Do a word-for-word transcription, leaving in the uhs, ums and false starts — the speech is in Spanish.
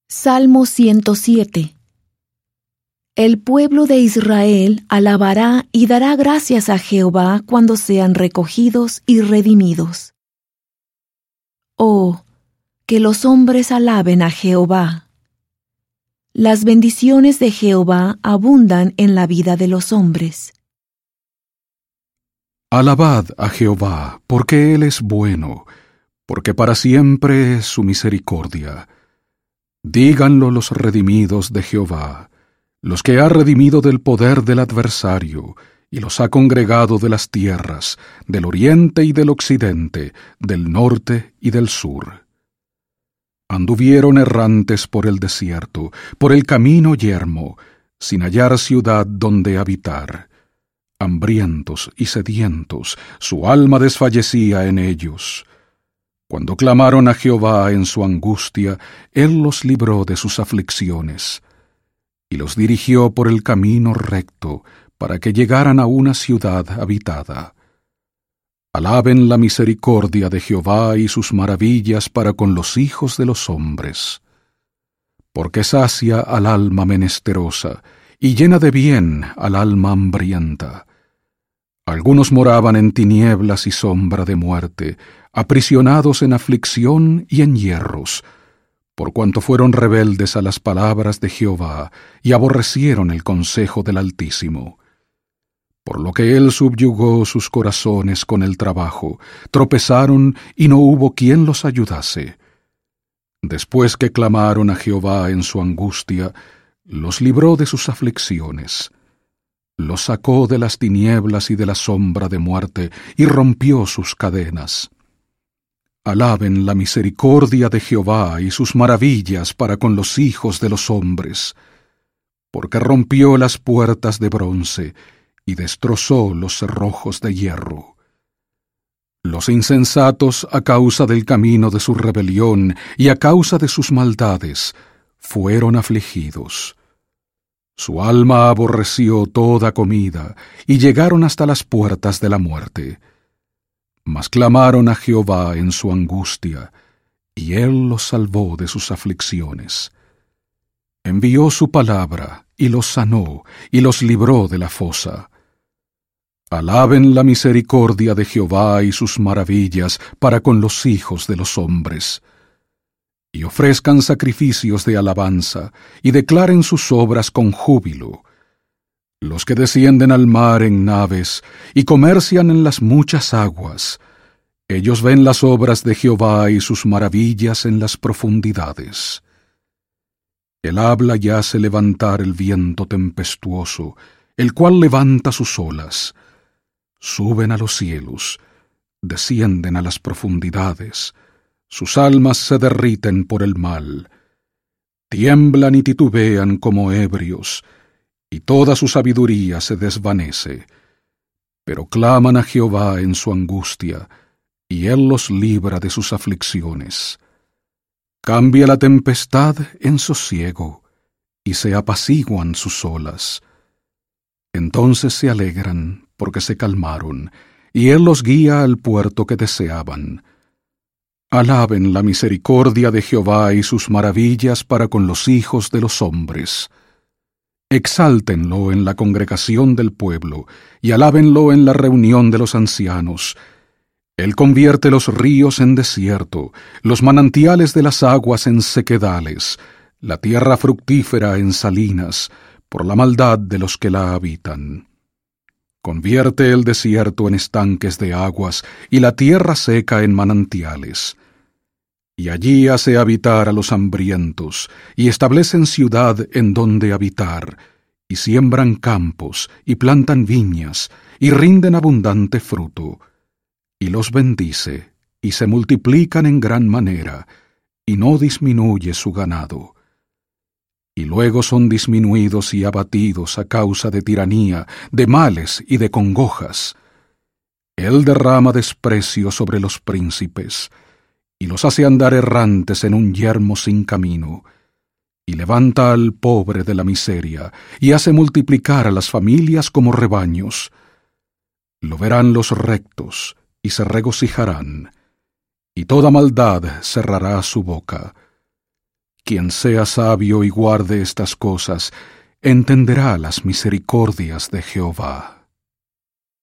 Salmo ciento siete. El pueblo de Israel alabará y dará gracias a Jehová cuando sean recogidos y redimidos. Oh, que los hombres alaben a Jehová. Las bendiciones de Jehová abundan en la vida de los hombres. Alabad a Jehová, porque Él es bueno, porque para siempre es su misericordia. Díganlo los redimidos de Jehová, los que ha redimido del poder del adversario, y los ha congregado de las tierras, del oriente y del occidente, del norte y del sur. Anduvieron errantes por el desierto, por el camino yermo, sin hallar ciudad donde habitar. Hambrientos y sedientos, su alma desfallecía en ellos. Cuando clamaron a Jehová en su angustia, Él los libró de sus aflicciones, y los dirigió por el camino recto, para que llegaran a una ciudad habitada. Alaben la misericordia de Jehová y sus maravillas para con los hijos de los hombres. Porque sacia al alma menesterosa, y llena de bien al alma hambrienta. Algunos moraban en tinieblas y sombra de muerte, aprisionados en aflicción y en hierros, por cuanto fueron rebeldes a las palabras de Jehová, y aborrecieron el consejo del Altísimo. Por lo que él subyugó sus corazones con el trabajo, tropezaron y no hubo quien los ayudase. Después que clamaron a Jehová en su angustia, los libró de sus aflicciones. Los sacó de las tinieblas y de la sombra de muerte, y rompió sus cadenas. Alaben la misericordia de Jehová y sus maravillas para con los hijos de los hombres, porque rompió las puertas de bronce y destrozó los cerrojos de hierro. Los insensatos, a causa del camino de su rebelión y a causa de sus maldades, fueron afligidos. Su alma aborreció toda comida, y llegaron hasta las puertas de la muerte. Mas clamaron a Jehová en su angustia, y él los salvó de sus aflicciones. Envió su palabra, y los sanó, y los libró de la fosa. Alaben la misericordia de Jehová y sus maravillas para con los hijos de los hombres. Y ofrezcan sacrificios de alabanza, y declaren sus obras con júbilo. Los que descienden al mar en naves, y comercian en las muchas aguas, ellos ven las obras de Jehová y sus maravillas en las profundidades. Él habla y hace levantar el viento tempestuoso, el cual levanta sus olas. Suben a los cielos, descienden a las profundidades, sus almas se derriten por el mal. Tiemblan y titubean como ebrios, y toda su sabiduría se desvanece. Pero claman a Jehová en su angustia, y él los libra de sus aflicciones. Cambia la tempestad en sosiego, y se apaciguan sus olas. Entonces se alegran, porque se calmaron, y él los guía al puerto que deseaban. Alaben la misericordia de Jehová y sus maravillas para con los hijos de los hombres. Exáltenlo en la congregación del pueblo, y alábenlo en la reunión de los ancianos. Él convierte los ríos en desierto, los manantiales de las aguas en sequedales, la tierra fructífera en salinas, por la maldad de los que la habitan. Convierte el desierto en estanques de aguas, y la tierra seca en manantiales. Y allí hace habitar a los hambrientos, y establecen ciudad en donde habitar, y siembran campos, y plantan viñas, y rinden abundante fruto. Y los bendice, y se multiplican en gran manera, y no disminuye su ganado. Y luego son disminuidos y abatidos a causa de tiranía, de males y de congojas. Él derrama desprecio sobre los príncipes, y los hace andar errantes en un yermo sin camino, y levanta al pobre de la miseria, y hace multiplicar a las familias como rebaños. Lo verán los rectos, y se regocijarán, y toda maldad cerrará su boca. Quien sea sabio y guarde estas cosas, entenderá las misericordias de Jehová.